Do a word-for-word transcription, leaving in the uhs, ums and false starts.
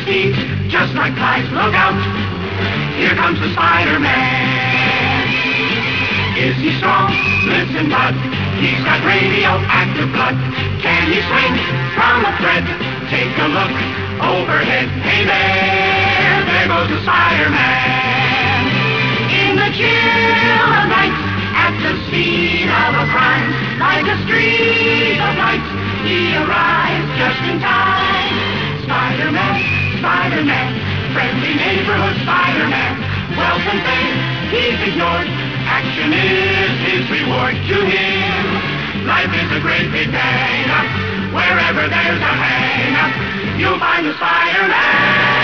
speed, just like flies. Look out! Here comes the Spider-Man. Is he strong? Listen, bud. He's got radioactive blood. Can he swing from a thread? Take a look overhead. Hey there, there goes the Spider-Man. In the chill of night, at the scene of a crime, like a streak of light, he arrives just in time. Spider-Man, Spider-Man, friendly neighborhood Spider-Man. Wealth and fame, he's ignored. Action is his reward to him. Life is a great big hang-up. Wherever there's a hang-up, you'll find the Spider-Man.